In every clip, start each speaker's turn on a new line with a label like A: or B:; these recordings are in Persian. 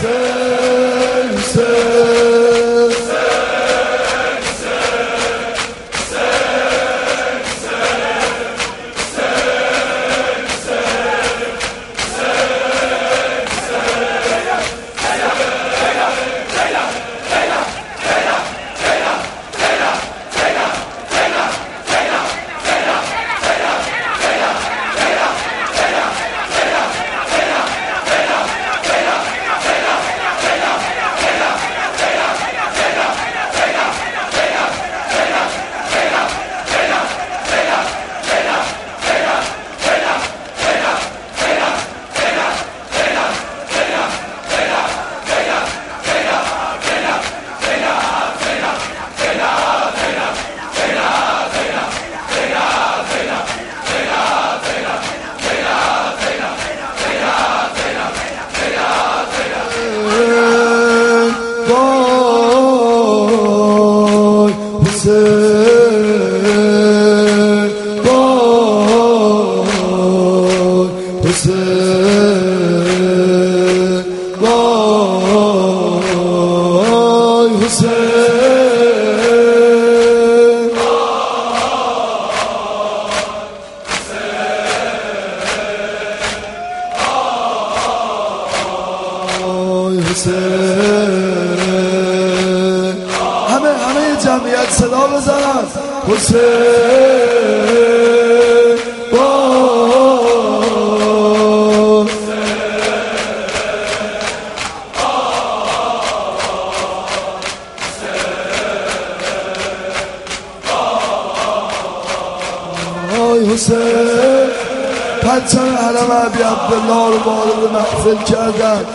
A: همه جمعیت صدا بزنن حسین حسین پرچم حرم ابی عبدالله رو وارد محفل کردن.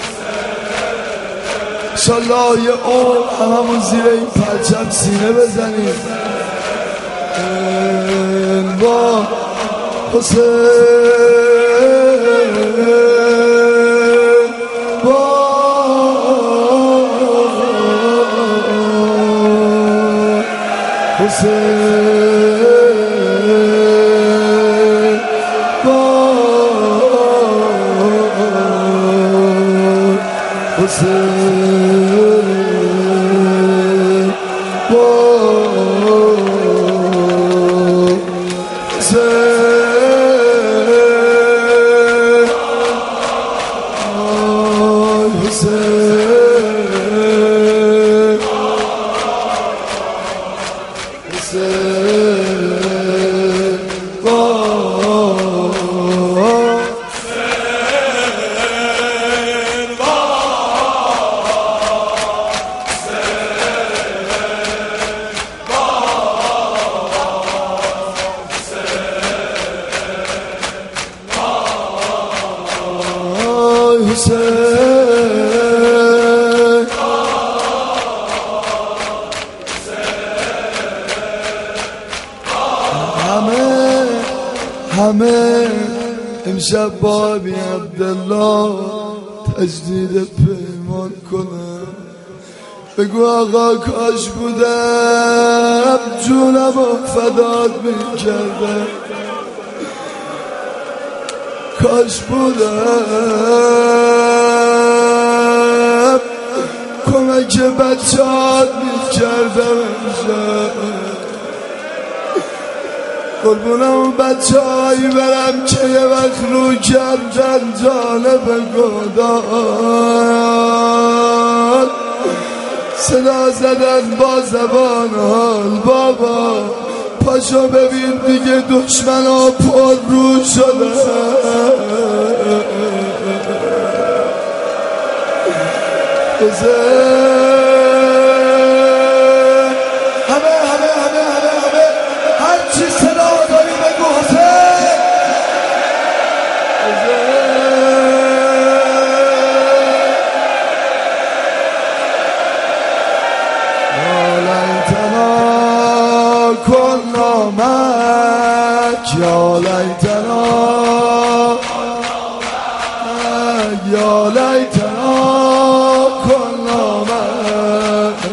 A: انشالله یه عمر هممون زیر این پرچم سینه بزنیم. با حسین با حسین همه امشب با ابی عبدالله تجدید پیمان کنم. بگو آقا کاش بودم جونم و فدات میکردم، کاش بودم کمک بچه‌هات میکردم امشب. قربونم بچه‌هایی برم که یه وقت رو کردن جانب گدان، صدا زدن با زبان حال بابا پاشو ببین دیگه دشمن ها پر رو شدن. یا لیتنا یا لیتنا کنا مک،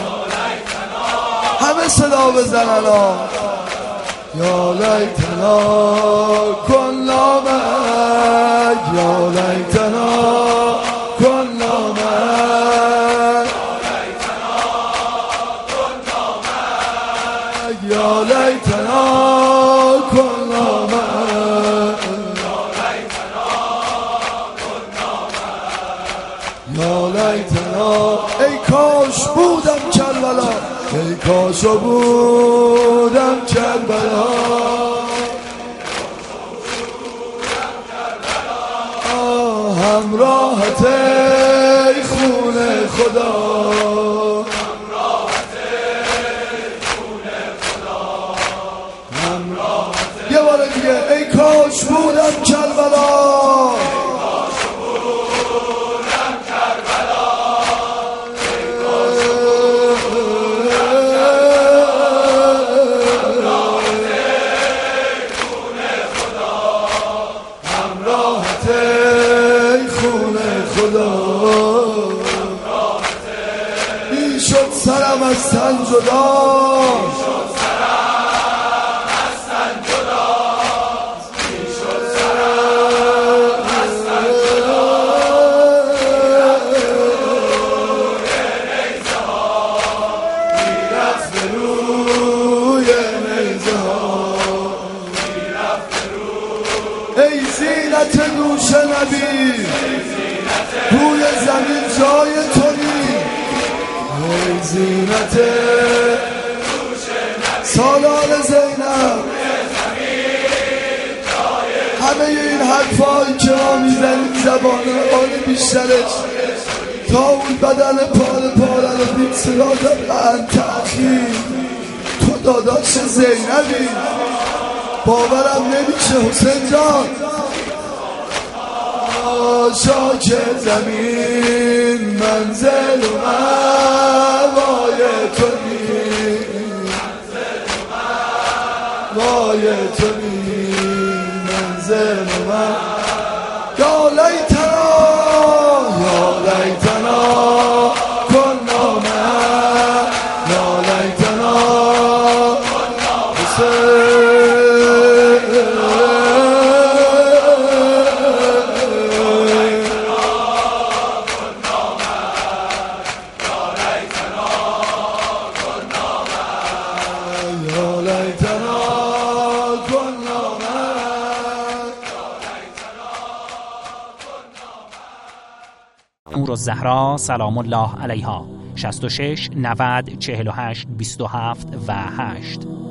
A: همه صدا بزنن یا لیتنا کنا مک یا لیتنا کنا مک. کربلا، ای کاش بودم کربلا، ای کاش بودم کربلا. همراهت ای خون خدا، یه بار دیگه ای کاش بودم کربلا، همراهت ای خون خدا. این شد سرم از تن جدا، ای زینت دوش نبی، روی زمین جای تو نی. ای زینت سالار زینب، همه این حرفایی که ما میزنیم زبان آن بیشترش تا اون بدن پاره رو بید صدا دارن تأخیر. تو داداش زینبی، باورم نمیشه حسین جان. شاک زمین منزل و وای تو نی، وای تو نی منزل و یا لیتنا، یا لیتنا کنا معا، یا لیتنا حسین.
B: نورالزهرا سلام الله علیها 66 90 48 27 و 8